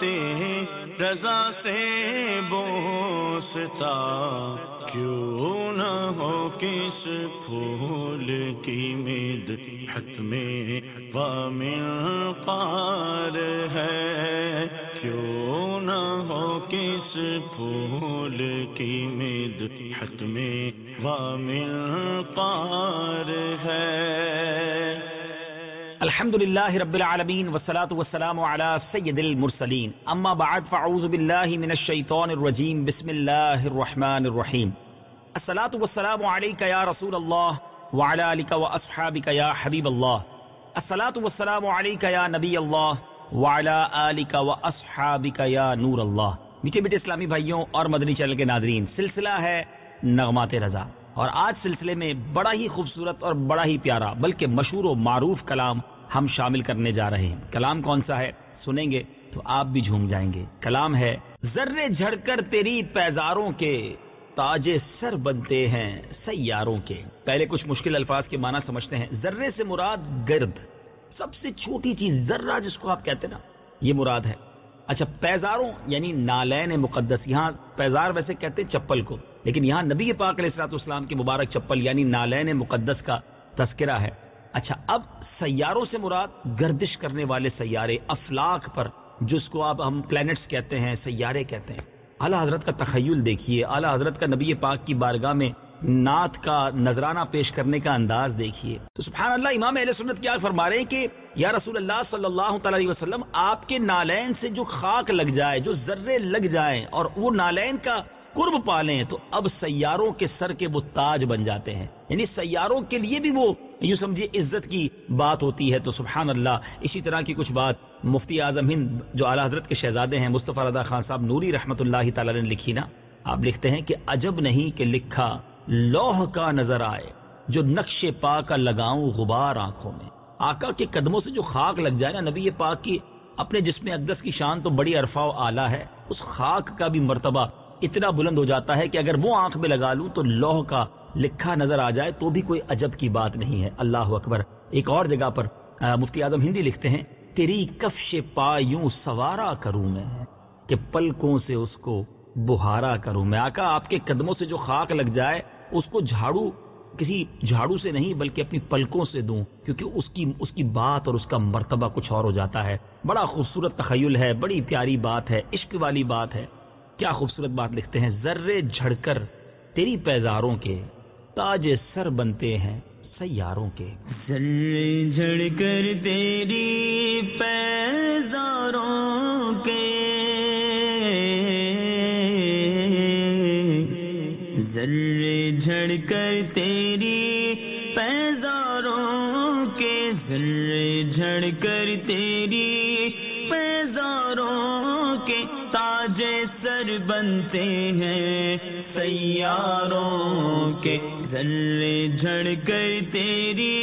رضا سے بوستا، کیوں نہ ہو کس پھول کی مدحت میں ومنقار ہے، کیوں نہ ہو کس پھول کی مدحت میں ومنقار ہے۔ الحمد للہ رب العالمین والصلاة والسلام علی سید المرسلین، اما بعد فاعوذ باللہ من الشیطان الرجیم، بسم اللہ الرحمن الرحیم۔ الصلاة والسلام علیک یا رسول اللہ وعلی آلک واصحابک یا حبیب اللہ، الصلاة والسلام علیک یا نبی اللہ وعلی آلک واصحابک یا نور اللہ۔ میٹھے میٹھے اسلامی بھائیوں اور مدنی چینل کے ناظرین، سلسلہ ہے نغمات رضا، اور آج سلسلے میں بڑا ہی خوبصورت اور بڑا ہی پیارا بلکہ مشہور و معروف کلام ہم شامل کرنے جا رہے ہیں۔ کلام کون سا ہے سنیں گے تو آپ بھی جھوم جائیں گے۔ کلام ہے، ذرے جھڑ کر تیری پیزاروں کے تاج سر بنتے ہیں سیاروں کے۔ پہلے کچھ مشکل الفاظ کے معنی سمجھتے ہیں۔ ذرے سے مراد گرد، سب سے چھوٹی چیز، ذرہ جس کو آپ کہتے ہیں نا، یہ مراد ہے۔ اچھا، پیزاروں یعنی نالین مقدس، یہاں پیزار ویسے کہتے ہیں چپل کو، لیکن یہاں نبی پاک علیہ الصلوۃ والسلام کی مبارک چپل یعنی نالین مقدس کا تذکرہ ہے۔ اچھا، اب سیاروں سے مراد گردش کرنے والے سیارے، افلاک پر، جس کو آپ ہم پلینٹس کہتے ہیں، سیارے کہتے ہیں۔ اعلیٰ حضرت کا تخیل دیکھیے، اعلیٰ حضرت کا نبی پاک کی بارگاہ میں نعت کا نذرانہ پیش کرنے کا انداز دیکھیے۔ تو سبحان اللہ، امام اہل سنت کیا فرما رہے ہیں کہ یا رسول اللہ صلی اللہ تعالی علیہ وسلم، آپ کے نالین سے جو خاک لگ جائے، جو ذرے لگ جائیں اور وہ نالین کا قرب پالیں، تو اب سیاروں کے سر کے وہ تاج بن جاتے ہیں، یعنی سیاروں کے لیے بھی وہ یوں سمجھے عزت کی بات ہوتی ہے۔ تو سبحان اللہ، اسی طرح کی کچھ بات مفتی اعظم ہند جو اعلیٰ حضرت کے شہزادے ہیں مصطفیٰ رضا خان صاحب نوری رحمۃ اللہ تعالی نے لکھی نا، آپ لکھتے ہیں کہ عجب نہیں کہ لکھا لوح کا نظر آئے، جو نقش پا کا لگاؤں غبار آنکھوں میں۔ آقا کے قدموں سے جو خاک لگ جائے نا، نبی پاک کی اپنے جسم اقدس کی شان تو بڑی عرفہ و اعلیٰ ہے، اس خاک کا بھی مرتبہ اتنا بلند ہو جاتا ہے کہ اگر وہ آنکھ میں لگا لوں تو لوح کا لکھا نظر آ جائے تو بھی کوئی عجب کی بات نہیں ہے۔ اللہ اکبر۔ ایک اور جگہ پر مفتی اعظم ہندی لکھتے ہیں، تیری کفش پا یوں سوارا کروں میں کہ پلکوں سے اس کو بہارا کروں میں۔ آقا، آپ کے قدموں سے جو خاک لگ جائے اس کو جھاڑو، کسی جھاڑو سے نہیں بلکہ اپنی پلکوں سے دوں، کیونکہ اس کی بات اور اس کا مرتبہ کچھ اور ہو جاتا ہے۔ بڑا خوبصورت تخیل ہے، بڑی پیاری بات ہے، عشق والی بات ہے۔ کیا خوبصورت بات لکھتے ہیں، ذرے جھڑ کر تیری پیزاروں کے تاج سر بنتے ہیں سیاروں کے۔ ذرے جھڑ کر تیری پیزاروں کے، ذرے جھڑ کر تیری پیزاروں کے، ذرے جھڑ کر تیری پیزاروں کے تاج سر بنتے ہیں سیاروں کے، ذرے جھڑ کر تیری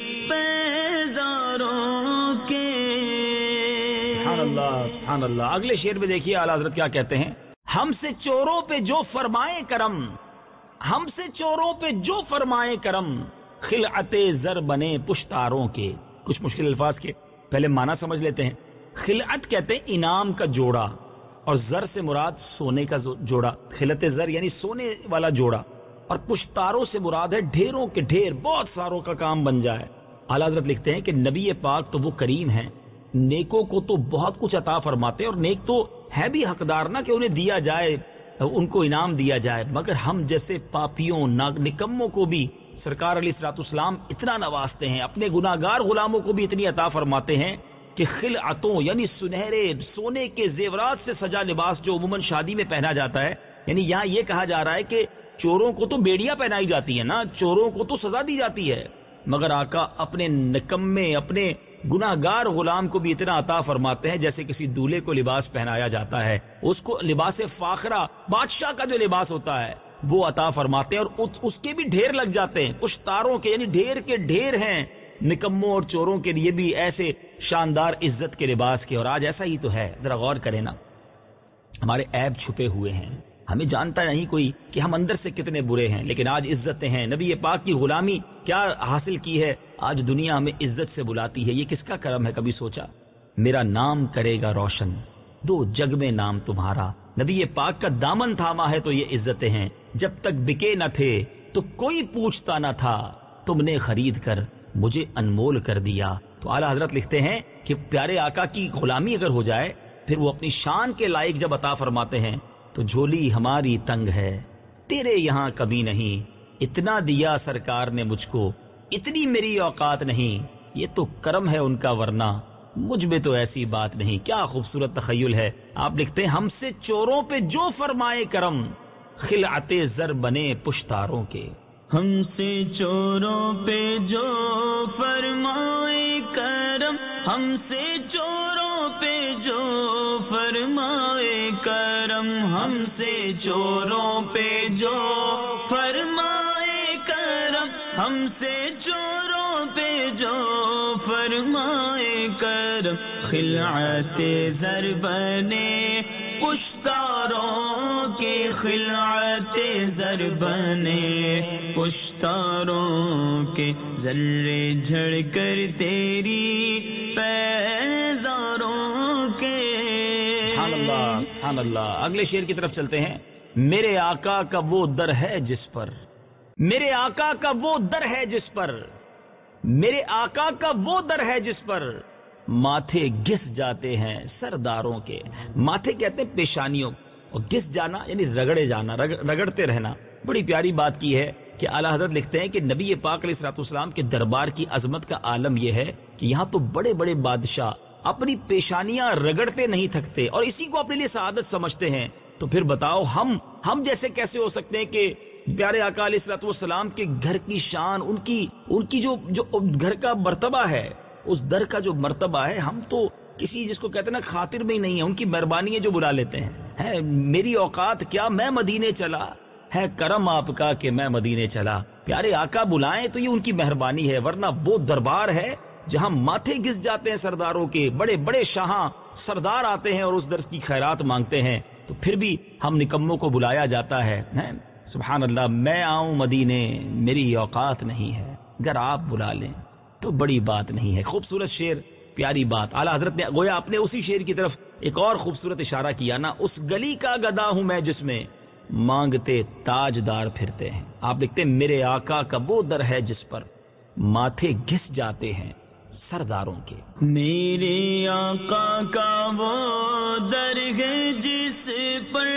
پیزاروں کے۔ سبحان اللہ، سبحان اللہ۔ اگلے شعر میں دیکھیے اعلیٰ حضرت کیا کہتے ہیں، ہم سے چوروں پہ جو فرمائے کرم، ہم سے چوروں پہ جو فرمائے کرم، خلعت زر بنے پشتاروں کے۔ کچھ مشکل الفاظ کے پہلے معنی سمجھ لیتے ہیں۔ خلعت کہتے ہیں انعام کا جوڑا، اور زر سے مراد سونے کا جوڑا، خلعت زر یعنی سونے والا جوڑا، اور پشتاروں سے مراد ہے ڈھیروں کے ڈھیر، بہت ساروں کا کام بن جائے۔ اعلیٰ حضرت لکھتے ہیں کہ نبی پاک تو وہ کریم ہیں، نیکوں کو تو بہت کچھ عطا فرماتے ہیں، اور نیک تو ہے بھی حقدار نہ کہ انہیں دیا جائے، ان کو انعام دیا جائے، مگر ہم جیسے پاپیوں نکموں کو بھی سرکار علیہ الصلوۃ والسلام اتنا نوازتے ہیں، اپنے گناہگار غلاموں کو بھی اتنی عطا فرماتے ہیں کہ خلعتوں یعنی سنہرے سونے کے زیورات سے سجا لباس جو عموماً شادی میں پہنا جاتا ہے، یعنی یہاں یہ کہا جا رہا ہے کہ چوروں کو تو بیڑیاں پہنائی جاتی ہیں نا، چوروں کو تو سزا دی جاتی ہے، مگر آقا اپنے نکمے، اپنے گناہگار غلام کو بھی اتنا عطا فرماتے ہیں جیسے کسی دولہے کو لباس پہنایا جاتا ہے، اس کو لباس فاخرہ، بادشاہ کا جو لباس ہوتا ہے وہ عطا فرماتے ہیں، اور اس کے بھی ڈھیر لگ جاتے ہیں، کچھ تاروں کے یعنی ڈھیر کے ڈھیر ہیں نکموں اور چوروں کے لیے بھی ایسے شاندار عزت کے لباس کے۔ اور آج ایسا ہی تو ہے، ذرا غور کریں نا، ہمارے عیب چھپے ہوئے ہیں، ہمیں جانتا نہیں کوئی کہ ہم اندر سے کتنے برے ہیں، لیکن آج عزتیں ہیں، نبی پاک کی غلامی کیا حاصل کی ہے، آج دنیا ہمیں عزت سے بلاتی ہے، یہ کس کا کرم ہے؟ کبھی سوچا؟ میرا نام کرے گا روشن دو جگ میں نام تمہارا. نبی پاک کا دامن تھاما ہے تو یہ عزتیں ہیں. جب تک بکے نہ تھے تو کوئی پوچھتا نہ تھا, تم نے خرید کر مجھے انمول کر دیا. تو اعلیٰ حضرت لکھتے ہیں کہ پیارے آقا کی غلامی اگر ہو جائے پھر وہ اپنی شان کے لائق جب عطا فرماتے ہیں تو جھولی ہماری تنگ ہے, تیرے یہاں کبھی نہیں. اتنا دیا سرکار نے مجھ کو, اتنی میری اوقات نہیں. یہ تو کرم ہے ان کا, ورنہ مجھ میں تو ایسی بات نہیں. کیا خوبصورت تخیل ہے. آپ لکھتے ہیں ہم سے چوروں پہ جو فرمائے کرم, خلعت زر بنے پشتاروں کے. ہم سے چوروں پہ جو فرمائے کرم, ہم سے چوروں پہ جو فرمائے کرم, ہم سے چوروں پہ جو فرمائے کرم, ہم سے چوروں پہ جو فرمائے کرم. خلعت زر بنے پشتاروں کے, خلعت زر بنے پشتاروں کے, ذرے جھڑ کر تیری پیزاروں کے. سبحان اللہ, سبحان اللہ. اگلے شعر کی طرف چلتے ہیں. میرے آقا کا وہ در ہے جس پر, میرے آقا کا وہ در ہے جس پر, میرے آقا کا وہ در ہے جس پر ماتھے گھس جاتے ہیں سرداروں کے. ماتھے کہتے ہیں پیشانیوں, اور گھس جانا یعنی رگڑے جانا, رگڑتے رہنا. بڑی پیاری بات کی ہے کہ اعلیٰ حضرت لکھتے ہیں کہ نبی پاک علیہ الصلوۃ والسلام کے دربار کی عظمت کا عالم یہ ہے کہ یہاں تو بڑے بڑے بادشاہ اپنی پیشانیاں رگڑتے نہیں تھکتے اور اسی کو اپنے لیے سعادت سمجھتے ہیں. تو پھر بتاؤ ہم جیسے کیسے ہو سکتے ہیں کہ پیارے آقا علیہ الصلوۃ والسلام کے گھر کی شان, ان کی جو گھر کا مرتبہ ہے, اس در کا جو مرتبہ ہے, ہم تو کسی جس کو کہتے ہیں نا خاطر میں ہی نہیں ہے. ان کی مہربانی ہے جو بلا لیتے ہیں. میری اوقات کیا, میں مدینے چلا, ہے کرم آپ کا کہ میں مدینے چلا. پیارے آقا بلائیں تو یہ ان کی مہربانی ہے, ورنہ وہ دربار ہے جہاں ماتھے گھس جاتے ہیں سرداروں کے. بڑے بڑے شاہاں سردار آتے ہیں اور اس درس کی خیرات مانگتے ہیں, تو پھر بھی ہم نکموں کو بلایا جاتا ہے. سبحان اللہ. میں آؤں مدینے میری اوقات نہیں ہے, اگر آپ بلا لیں تو بڑی بات نہیں ہے. خوبصورت شعر, پیاری بات. اعلیٰ حضرت نے گویا اپنے اسی شعر کی طرف ایک اور خوبصورت اشارہ کیا نا. اس گلی کا گدا ہوں میں جس میں مانگتے تاجدار پھرتے ہیں. آپ لکھتے ہیں میرے آقا کا وہ در ہے جس پر ماتھے گھس جاتے ہیں سرداروں کے. میرے آقا کا وہ در ہے جس پر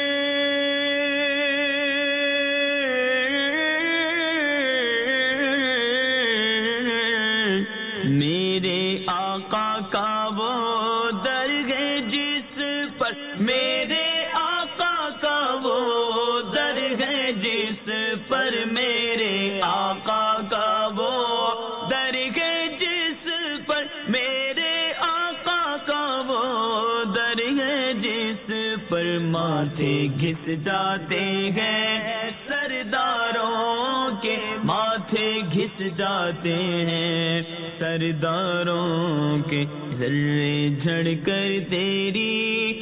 ماتھے گھس جاتے ہیں سرداروں کے, ماتھے گھس جاتے ہیں سرداروں کے, ذرے جھڑ کر تیری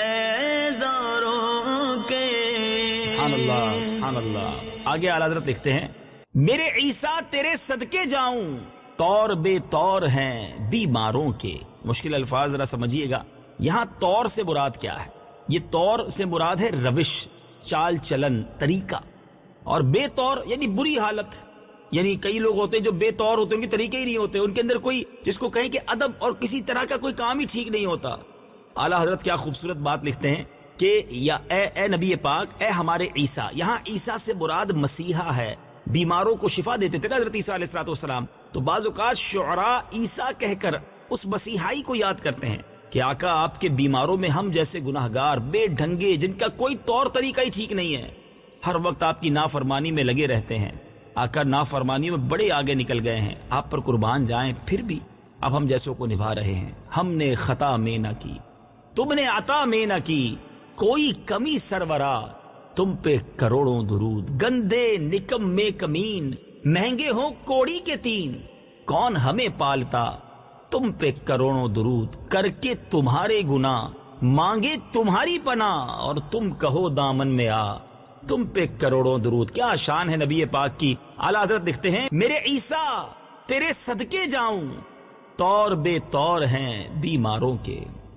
پیزاروں کے. سبحان اللہ, سبحان اللہ. آگے اعلیٰ حضرت لکھتے ہیں میرے عیسیٰ تیرے صدقے جاؤں, طور بے طور ہیں بیماروں کے. مشکل الفاظ ذرا سمجھیے گا. یہاں طور سے مراد کیا ہے؟ یہ طور سے مراد ہے روش, چال چلن, طریقہ. اور بے طور یعنی بری حالت. یعنی کئی لوگ ہوتے ہیں جو بے طور ہوتے ہیں, ان کے طریقے ہی نہیں ہوتے, ان کے اندر کوئی جس کو کہیں کہ ادب اور کسی طرح کا کوئی کام ہی ٹھیک نہیں ہوتا. اعلیٰ حضرت کیا خوبصورت بات لکھتے ہیں کہ یا اے نبی پاک, اے ہمارے عیسیٰ. یہاں عیسیٰ سے مراد مسیحا ہے. بیماروں کو شفا دیتے تھے نا حضرت عیسیٰ علیہ الصلوۃ والسلام. تو بعض اوقات شعراء عیسیٰ کہہ کر اس مسیحائی کو یاد کرتے ہیں کہ آقا آپ کے بیماروں میں ہم جیسے گناہگار, بے ڈھنگے, جن کا کوئی طور طریقہ ہی ٹھیک نہیں ہے, ہر وقت آپ کی نافرمانی میں لگے رہتے ہیں. آقا نافرمانیوں میں بڑے آگے نکل گئے ہیں, آپ پر قربان جائیں, پھر بھی اب ہم جیسوں کو نبھا رہے ہیں. ہم نے خطا میں نہ کی, تم نے عطا میں نہ کی, کوئی کمی سرورا, تم پہ کروڑوں درود. گندے نکم میں کمین, مہنگے ہوں کوڑی کے تین, کون ہمیں پالتا, تم پہ کروڑوں درود. کر کے تمہارے گناہ مانگے تمہاری پناہ, اور تم کہو دامن میں آ, تم پہ کروڑوں درود. کیا شان ہے نبی پاک کی. اعلیٰ حضرت لکھتے ہیں میرے عیسیٰ تیرے صدقے جاؤں, طور بے طور ہیں بیماروں کے.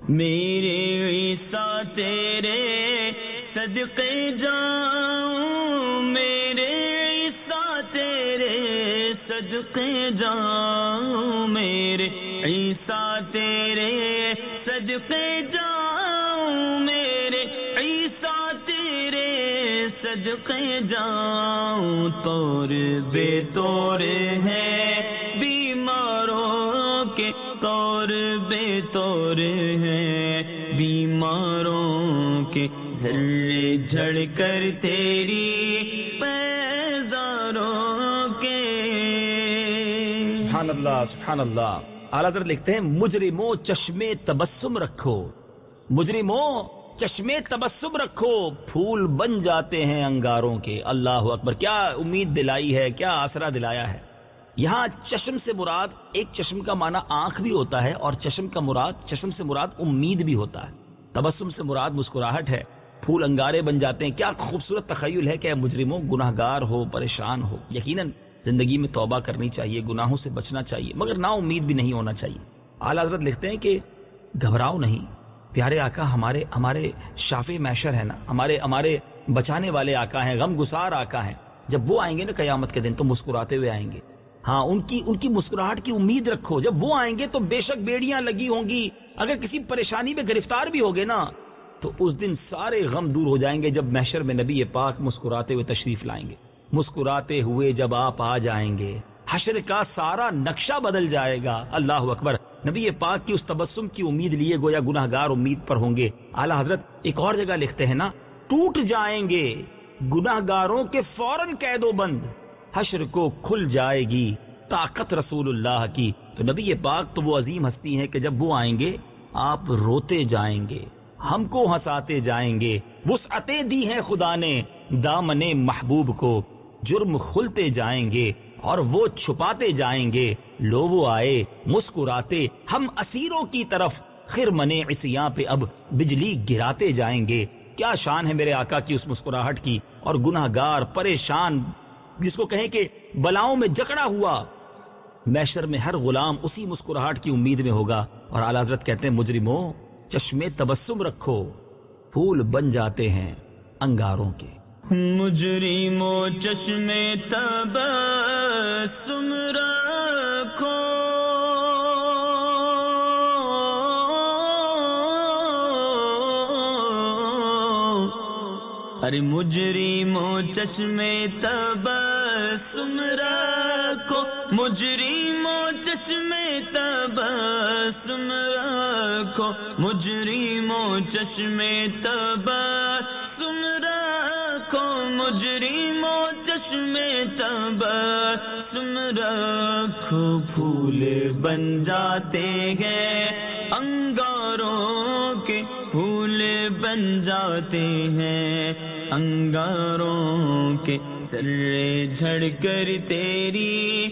میرے عیسیٰ تیرے صدقے جاؤں، میرے عیسیٰ تیرے صدقے جاؤں، میرے عیسیٰ تیرے صدقے جاؤں، میرے عیسیٰ تیرے صدقے جاؤں، طور بے طور ہے بیماروں کے، طور بے طور ہے بیماروں کے، جھڑ جھڑ کر تیری پیزاروں کے۔ سبحان اللہ سبحان اللہ۔ اعلیٰ حضرت لکھتے ہیں مجرموں چشمے تبسم رکھو، مجرموں چشمے تبسم رکھو، پھول بن جاتے ہیں انگاروں کے۔ اللہ اکبر، کیا امید دلائی ہے، کیا آسرا دلایا ہے۔ یہاں چشم سے مراد، ایک چشم کا معنی آنکھ بھی ہوتا ہے اور چشم سے مراد امید بھی ہوتا ہے۔ تبسم سے مراد مسکراہٹ ہے، پھول انگارے بن جاتے ہیں۔ کیا خوبصورت تخیل ہے کہ اے مجرموں، گناہ گار ہو، پریشان ہو، یقیناً زندگی میں توبہ کرنی چاہیے، گناہوں سے بچنا چاہیے، مگر نا امید بھی نہیں ہونا چاہیے۔ اعلیٰ حضرت لکھتے ہیں کہ گھبراؤ نہیں، پیارے آقا ہمارے شافع محشر ہے نا، ہمارے بچانے والے آقا ہیں، غم گسار آقا ہیں۔ جب وہ آئیں گے نا قیامت کے دن تو مسکراتے ہوئے آئیں گے۔ ہاں، ان کی مسکراہٹ کی امید رکھو، جب وہ آئیں گے تو بے شک بیڑیاں لگی ہوں گی، اگر کسی پریشانی میں گرفتار بھی ہوگے نا تو اس دن سارے غم دور ہو جائیں گے جب محشر میں نبی پاک مسکراتے ہوئے تشریف لائیں گے۔ مسکراتے ہوئے جب آپ آ جائیں گے حشر کا سارا نقشہ بدل جائے گا۔ اللہ اکبر، نبی پاک کی اس تبسم کی امید لیے گویا گناہ گار امید پر ہوں گے۔ اعلیٰ حضرت ایک اور جگہ لکھتے ہیں نا، ٹوٹ جائیں گے گناہ گاروں کے فوراً قید و بند، حشر کو کھل جائے گی طاقت رسول اللہ کی۔ تو نبی پاک تو وہ عظیم ہستی ہے کہ جب وہ آئیں گے آپ روتے جائیں گے، ہم کو ہنساتے جائیں گے۔ وسعتیں دی ہیں خدا نے دامن محبوب کو، جرم کھلتے جائیں گے اور وہ چھپاتے جائیں گے۔ لو وہ آئے مسکراتے ہم اسیروں کی طرف، خرمن عصیاں پہ اب بجلی گراتے جائیں گے۔ کیا شان ہے میرے آقا کی اس مسکراہٹ کی، اور گناہ گار پریشان، جس کو کہیں کہ بلاؤں میں جکڑا ہوا، محشر میں ہر غلام اسی مسکراہٹ کی امید میں ہوگا۔ اور اعلیٰ حضرت کہتے ہیں مجرموں چشمے تبسم رکھو، پھول بن جاتے ہیں انگاروں کے۔ مجرموں چشمے تبسم رکھو، ارے مجرموں چشمے تبسم رکھو، مجرموں چشمے تبسم رکھو، مجرموں چشمے تبسم رکھو، مجرموں چشمے تبسم رکھو، پھول بن جاتے ہیں انگاروں کے، پھول بن جاتے ہیں انگاروں کے، سرے جھڑ کر تیری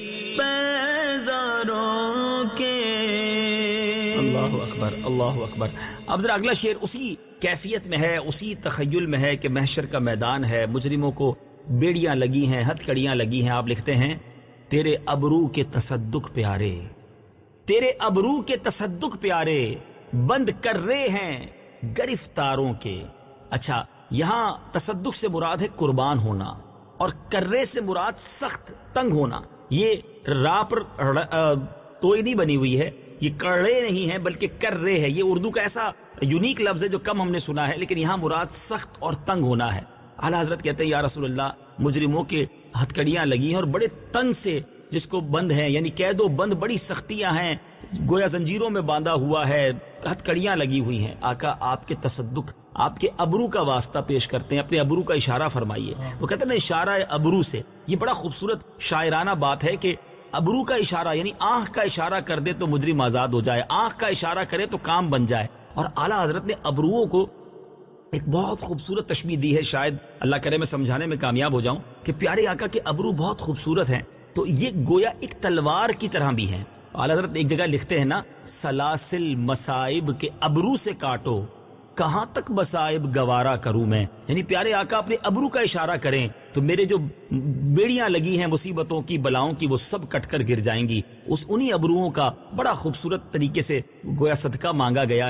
پیزاروں کے۔ اللہ اکبر اللہ اکبر۔ اب ذرا اگلا شعر اسی کیفیت میں ہے، اسی تخیل میں ہے کہ محشر کا میدان ہے، مجرموں کو بیڑیاں لگی ہیں، ہتھ کڑیاں لگی ہیں۔ آپ لکھتے ہیں تیرے ابرو کے تصدق پیارے، تیرے ابرو کے تصدق پیارے، بند کر رہے ہیں گرفتاروں کے۔ اچھا، یہاں تصدق سے مراد ہے قربان ہونا، اور کرے سے مراد سخت تنگ ہونا۔ یہ را پر توئی نہیں بنی ہوئی ہے، یہ کرے نہیں ہے بلکہ کر رہے ہے۔ یہ اردو کا ایسا یونیک لفظ ہے جو کم ہم نے سنا ہے، لیکن یہاں مراد سخت اور تنگ ہونا ہے۔ اعلیٰ حضرت کہتے ہیں یا رسول اللہ، مجرموں کے ہتھکڑیاں لگی ہیں اور بڑے تنگ سے جس کو بند ہیں، یعنی قید و بند، بڑی سختیاں ہیں، گویا زنجیروں میں باندھا ہوا ہے، ہتھکڑیاں لگی ہوئی ہیں۔ آقا آپ کے تصدق، آپ کے ابرو کا واسطہ پیش کرتے ہیں، اپنے ابرو کا اشارہ فرمائیے۔ وہ کہتے ہیں نا اشارہ ابرو سے، یہ بڑا خوبصورت شاعرانہ بات ہے کہ ابرو کا اشارہ، یعنی آنکھ کا اشارہ کر دے تو مجرم آزاد ہو جائے، آنکھ کا اشارہ کرے تو کام بن جائے۔ اور اعلیٰ حضرت نے ابروؤں کو ایک بہت خوبصورت تشبیہ دی ہے، شاید اللہ کرے میں سمجھانے میں کامیاب ہو جاؤں، کہ پیارے آقا کے ابرو بہت خوبصورت ہیں، تو یہ گویا ایک تلوار کی طرح بھی ہیں۔ اعلیٰ حضرت ایک جگہ لکھتے ہیں نا، سلاسل مصائب کے ابرو سے کاٹو، کہاں تک مصائب گوارا کروں میں، یعنی پیارے آقا اپنے ابرو کا اشارہ کریں تو میرے جو بیڑیاں لگی ہیں مصیبتوں کی، بلاؤں کی، وہ سب کٹ کر گر جائیں گی۔ انہی ابروؤں کا بڑا خوبصورت طریقے سے گویا صدقہ مانگا گیا ہے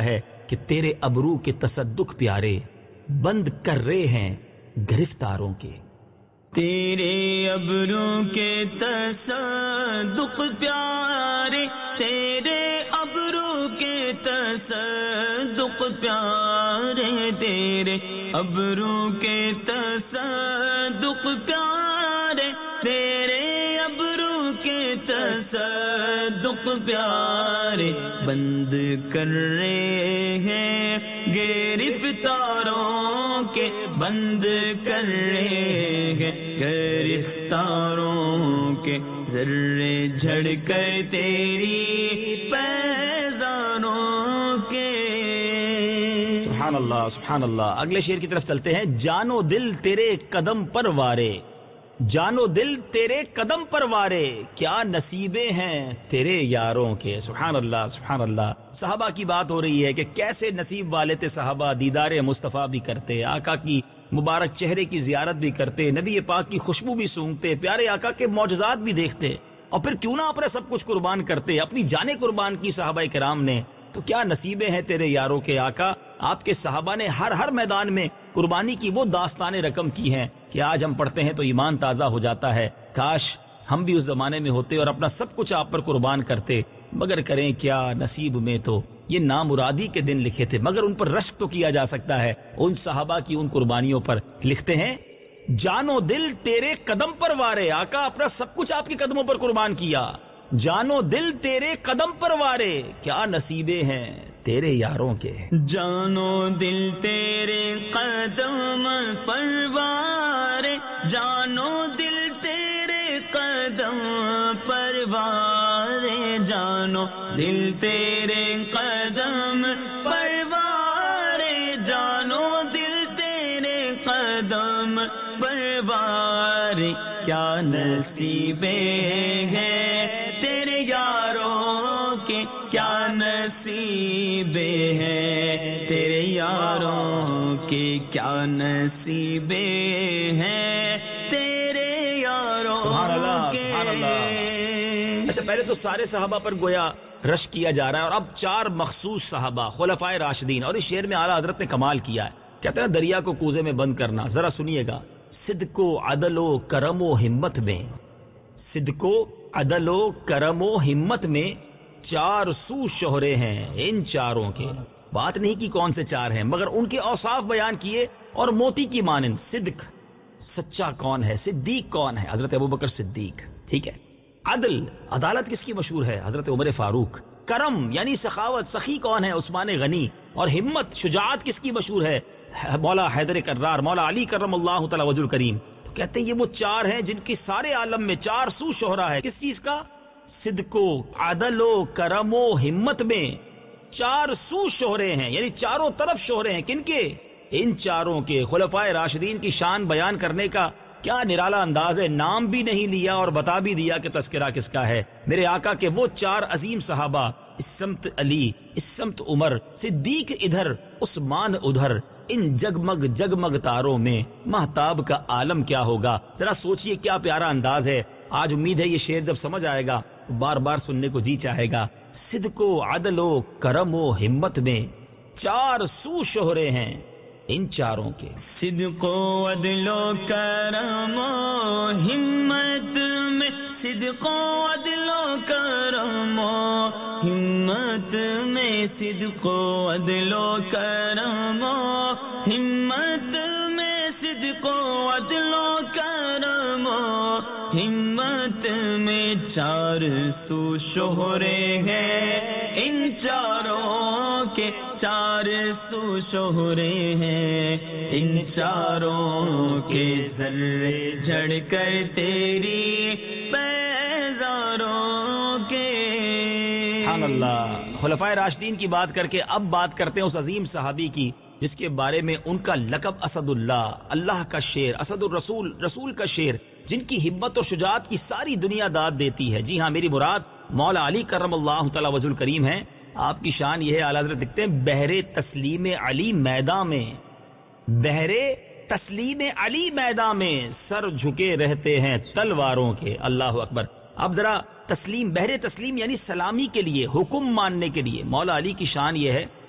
کہ تیرے ابرو کے تصدق پیارے بند کر رہے ہیں گرفتاروں کے. تیرے ابرو کے تصدق پیارے، تیرے ابرو کے تصدق پیارے، تیرے ابرو کے تصدق پیارے، تیرے ابرو کے تصدق پیارے، بند کر رہے ہیں گرفتاروں کے، بند کر رہے ہیں گرفتاروں کے، ذرے جھڑ کر تیری پیزانوں کے. سبحان اللہ سبحان اللہ. اگلے شعر کی طرف چلتے ہیں. جانو دل تیرے قدم پر وارے، جانو دل تیرے قدم پر وارے، کیا نصیبیں ہیں تیرے یاروں کے. سبحان اللہ سبحان اللہ. صحابہ کی بات ہو رہی ہے کہ کیسے نصیب والے تھے صحابہ، دیدار مصطفیٰ بھی کرتے، آقا کی مبارک چہرے کی زیارت بھی کرتے، نبی پاک کی خوشبو بھی سونگتے، پیارے آقا کے معجزات بھی دیکھتے، اور پھر کیوں نہ اپنا سب کچھ قربان کرتے، اپنی جانیں قربان کی صحابہ کرام نے. تو کیا نصیبیں ہیں تیرے یاروں کے آقا. آپ کے صحابہ نے ہر میدان میں قربانی کی وہ داستانیں رقم کی ہیں کہ آج ہم پڑھتے ہیں تو ایمان تازہ ہو جاتا ہے. کاش ہم بھی اس زمانے میں ہوتے اور اپنا سب کچھ آپ پر قربان کرتے، مگر کریں کیا، نصیب میں تو یہ نامرادی کے دن لکھے تھے، مگر ان پر رشک تو کیا جا سکتا ہے ان صحابہ کی ان قربانیوں پر. لکھتے ہیں جانو دل تیرے قدم پر وارے، آقا اپنا سب کچھ آپ کے قدموں پر قربان کیا. جانو دل تیرے قدم پر وارے، کیا نصیبیں ہیں تیرے یاروں کے. جانو دل تیرے قدم پر وارے، جانو دل تیرے قدم پر وارے، جانو دل تیرے قدم پر وارے، جانو دل تیرے قدم پر وارے، کیا نصیبیں ہیں تیرے یاروں کے، کیا نصیبیں ہیں تیرے یاروں کے، کیا نصیبیں ہیں تیرے یاروں کے. سبحان اللہ. اچھا پہلے تو سارے صحابہ پر گویا رش کیا جا رہا ہے، اور اب 4 مخصوص صحابہ خلفائے راشدین. اور اس شعر میں اعلیٰ حضرت نے کمال کیا ہے. کہتے ہیں دریا کو کوزے میں بند کرنا. ذرا سنیے گا. صدق و عدل و کرم و ہمت میں، صدق و عدل و کرم و ہمت میں 4 سو شہرے ہیں ان چاروں کے. بات نہیں کی کون سے 4 ہیں، مگر ان کے اوصاف بیان کیے. اور موتی کی مانند صدق، سچا کون ہے، صدیق کون ہے، حضرت ابوبکر صدیق. ٹھیک ہے. عدل، عدالت کس کی مشہور ہے، حضرت عمر فاروق. کرم یعنی سخاوت، سخی کون ہے، عثمان غنی. اور ہمت، شجاعت کس کی مشہور ہے، مولا حیدر کرار، مولا علی کرم اللہ تعالی وجہ الکریم. تو کہتے ہیں یہ وہ 4 ہیں جن کی سارے عالم میں 4 سو شہرا ہے. کس چیز کا، صدق و عدل و کرم و ہمت میں 4 سو شہرے ہیں، یعنی چاروں طرف شہرے ہیں. کن کے، ان 4 کے. خلفائے راشدین کی شان بیان کرنے کا کیا نرالا انداز ہے. نام بھی نہیں لیا اور بتا بھی دیا کہ تذکرہ کس کا ہے. میرے آقا کے وہ 4 عظیم صحابہ، اس سمت علی، اس سمت عمر، صدیق ادھر، عثمان ادھر. ان جگمگ جگمگ تاروں میں مہتاب کا عالم کیا ہوگا. ذرا سوچئے کیا پیارا انداز ہے. آج امید ہے یہ شعر جب سمجھ آئے گا بار بار سننے کو جی چاہے گا. صدق و عدل و کرم و ہمت میں 4 سو شہرے ہیں ان 4 کے. صدق و عدل و کرم و ہمت میں، صدق و عدل و کرم و ہمت میں، صدق و عدل و کرم و ہمت میں، صدق و عدل و کرم و ہمت میں 4 سو شہرے ہیں ان 4 کے. 4 سو شہرے ہیں ان 4 کے، ذرے جھڑ کر تیری پیزاروں کے. سبحان اللہ. خلفائے راشدین کی بات کر کے اب بات کرتے ہیں اس عظیم صحابی کی جس کے بارے میں ان کا لقب اسد اللہ، اللہ کا شیر، اسد الرسول، رسول کا شیر، جن کی ہمت اور شجاعت کی ساری دنیا داد دیتی ہے. جی ہاں، میری مراد مولا علی کرم اللہ تعالی وجہ الکریم ہے. آپ کی شان یہ ہے، اعلیٰ حضرت لکھتے ہیں بہرے تسلیم علی میدان میں، بہرے تسلیم علی میدان میں سر جھکے رہتے ہیں تلواروں کے. اللہ اکبر. اب ذرا تسلیم، بہرے تسلیم یعنی سلامی کے لیے، حکم ماننے کے لیے. مولا علی کی شان یہ ہے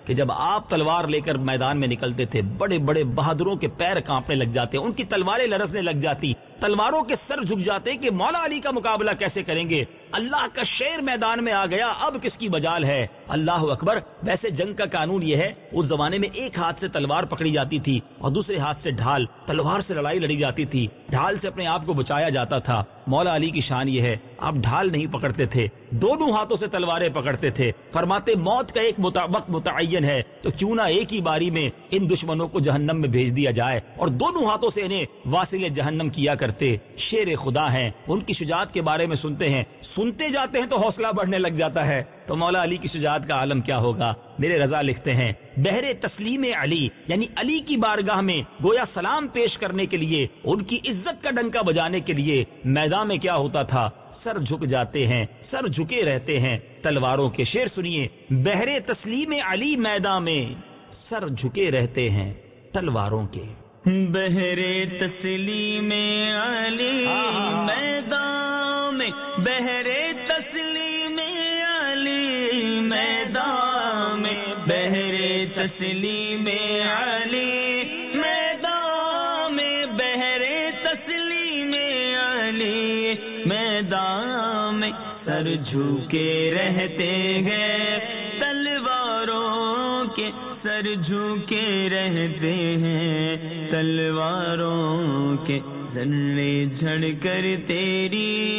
کہ جب آپ تلوار لے کر میدان میں نکلتے تھے بڑے بڑے بہادروں کے پیر کانپنے لگ جاتے، ان کی تلواریں لرزنے لگ جاتی، تلواروں کے سر جھک جاتے کہ مولا علی کا مقابلہ کیسے کریں گے، اللہ کا شیر میدان میں آ گیا، اب کس کی مجال ہے۔ اللہ اکبر۔ ویسے جنگ کا قانون یہ ہے، اس زمانے میں ایک ہاتھ سے تلوار پکڑی جاتی تھی اور دوسرے ہاتھ سے ڈھال، تلوار سے لڑائی لڑی جاتی تھی، ڈھال سے اپنے آپ کو بچایا جاتا تھا۔ مولا علی کی شان یہ ہے، آپ ڈھال نہیں پکڑتے تھے، دونوں ہاتھوں سے تلواریں پکڑتے تھے، فرماتے موت کا ایک وقت متعین ہے تو کیوں نہ ایک ہی باری میں ان دشمنوں کو جہنم میں بھیج دیا جائے، اور دونوں ہاتھوں سے انہیں واصل جہنم کیا کرتے۔ شیر خدا ہیں، ان کی شجاعت کے بارے میں سنتے جاتے ہیں تو حوصلہ بڑھنے لگ جاتا ہے، تو مولا علی کی شجاعت کا عالم کیا ہوگا۔ میرے رضا لکھتے ہیں بہر تسلیم علی، یعنی علی کی بارگاہ میں گویا سلام پیش کرنے کے لیے، ان کی عزت کا ڈنکا بجانے کے لیے میدان میں کیا ہوتا تھا، سر جھک جاتے ہیں، سر جھکے رہتے ہیں تلواروں کے۔ شیر سنیے، بہر تسلیم علی میدان میں سر جھکے رہتے ہیں تلواروں کے۔ بہر تسلیم علی میدان میں، بہر تسلیم علی میدان میں، بہر تسلیم علی میدان میں، بہر تسلیم علی میدان میں سر جھکے رہتے ہیں تلواروں کے، سر جھکے رہتے ہیں تلواروں کے، ذرے جھڑ کر تیری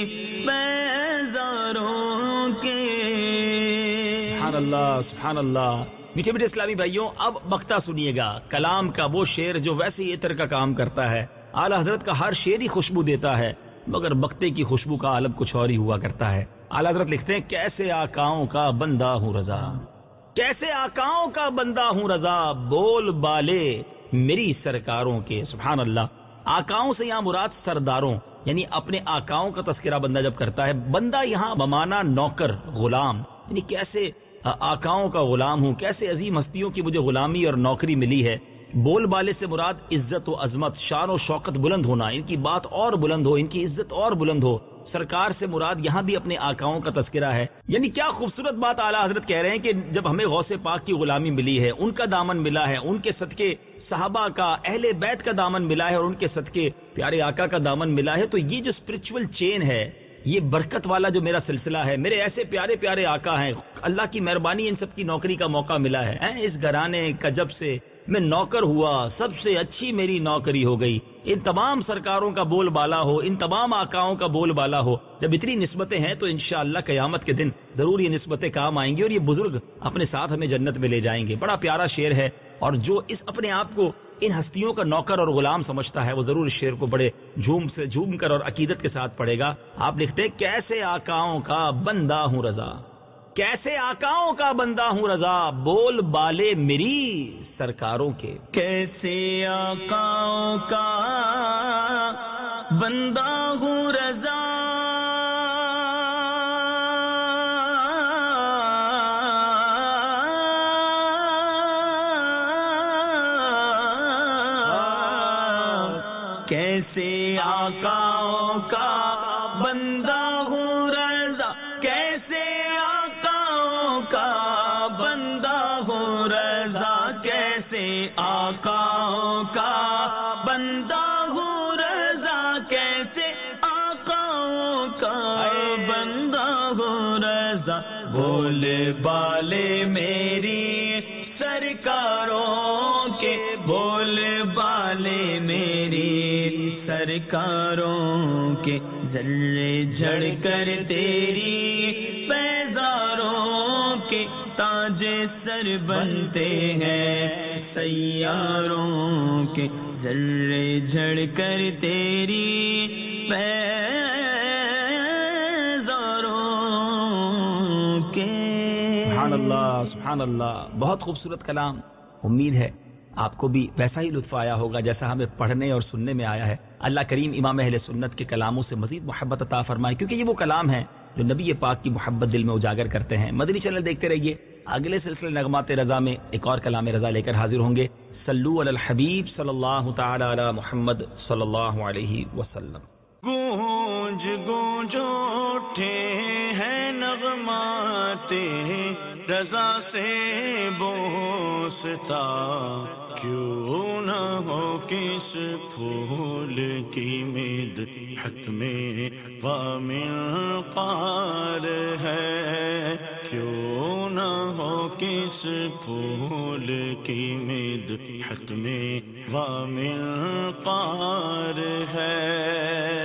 بیزاروں کے۔ سبحان اللہ سبحان اللہ۔ میٹھے میٹھے اسلامی بھائیوں، اب بختہ سنیے گا، کلام کا وہ شعر جو ویسے یہ طرح کا کام کرتا ہے۔ اعلی حضرت کا ہر شعر ہی خوشبو دیتا ہے، مگر بختے کی خوشبو کا عالم کچھ اور ہی ہوا کرتا ہے۔ اعلی حضرت لکھتے ہیں کیسے آقاؤں کا بندہ ہوں رضا، کیسے آقاؤں کا بندہ ہوں رضا، بول بالے میری سرکاروں کے۔ سبحان اللہ۔ آقاؤں سے یہاں مراد سرداروں، یعنی اپنے آقاؤں کا تذکرہ بندہ جب کرتا ہے، بندہ یہاں بمانا نوکر، غلام، یعنی کیسے آقاؤں کا غلام ہوں، کیسے عظیم ہستیوں کی مجھے غلامی اور نوکری ملی ہے۔ بول بالے سے مراد عزت و عظمت، شان و شوکت بلند ہونا، ان کی بات اور بلند ہو، ان کی عزت اور بلند ہو۔ سرکار سے مراد یہاں بھی اپنے آقاؤں کا تذکرہ ہے۔ یعنی کیا خوبصورت بات اعلیٰ حضرت کہہ رہے ہیں کہ جب ہمیں غوث پاک کی غلامی ملی ہے، ان کا دامن ملا ہے، ان کے صدقے صحابہ کا، اہل بیت کا دامن ملا ہے، اور ان کے صدقے پیارے آقا کا دامن ملا ہے، تو یہ جو اسپرچول چین ہے، یہ برکت والا جو میرا سلسلہ ہے، میرے ایسے پیارے پیارے آقا ہیں، اللہ کی مہربانی ان سب کی نوکری کا موقع ملا ہے۔ اس گھرانے کا جب سے میں نوکر ہوا، سب سے اچھی میری نوکری ہو گئی۔ ان تمام سرکاروں کا بول بالا ہو، ان تمام آقاؤں کا بول بالا ہو۔ جب اتنی نسبتیں ہیں تو انشاءاللہ قیامت کے دن ضرور یہ نسبتیں کام آئیں گی، اور یہ بزرگ اپنے ساتھ ہمیں جنت میں لے جائیں گے۔ بڑا پیارا شعر ہے، اور جو اس اپنے آپ کو ان ہستیوں کا نوکر اور غلام سمجھتا ہے، وہ ضرور اس شعر کو بڑے جھوم کر اور عقیدت کے ساتھ پڑھے گا۔ آپ لکھتے ہیں کیسے آقاؤں کا بندہ ہوں رضا، کیسے آقاؤں کا بندہ ہوں رضا، بول بالے میری سرکاروں کے۔ کیسے آقاؤں کا بندہ ہوں رضا، کیسے آقاؤں کا بندہ ہوں رضا، کیسے آقاؤں کا بندہ ہوں رضا، کیسے آقاؤں کا بندہ ہوں رضا، کیسے آقاؤں کا بندہ ہوں رضا، بول بالے میری سرکاروں کے، بول بالے میری سرکاروں کے، ذرے جھڑ کر تیری بیزاروں کے، تاج سر بنتے ہیں سیاروں کے، ذرے جھڑ کر تیری بیزاروں کے۔ سبحان اللہ سبحان اللہ، بہت خوبصورت کلام۔ امید ہے آپ کو بھی ویسا ہی لطف آیا ہوگا جیسا ہمیں پڑھنے اور سننے میں آیا ہے۔ اللہ کریم امام اہل سنت کے کلاموں سے مزید محبت عطا فرمائے، کیونکہ یہ وہ کلام ہے جو نبی پاک کی محبت دل میں اجاگر کرتے ہیں۔ مدنی چینل دیکھتے رہیے، اگلے سلسلے نغمات رضا میں ایک اور کلام رضا لے کر حاضر ہوں گے۔ صلو علی الحبیب صلی اللہ تعالی علی محمد صلی اللہ علیہ وسلم۔ گونج گونج اٹھے ہیں نغمات رضا سے بوستا کیوں نہ ہو کس پھول کی مدحت میں ومنقار ہے، کیوں نہ ہو کس پھول کی مدحت میں ومنقار ہے۔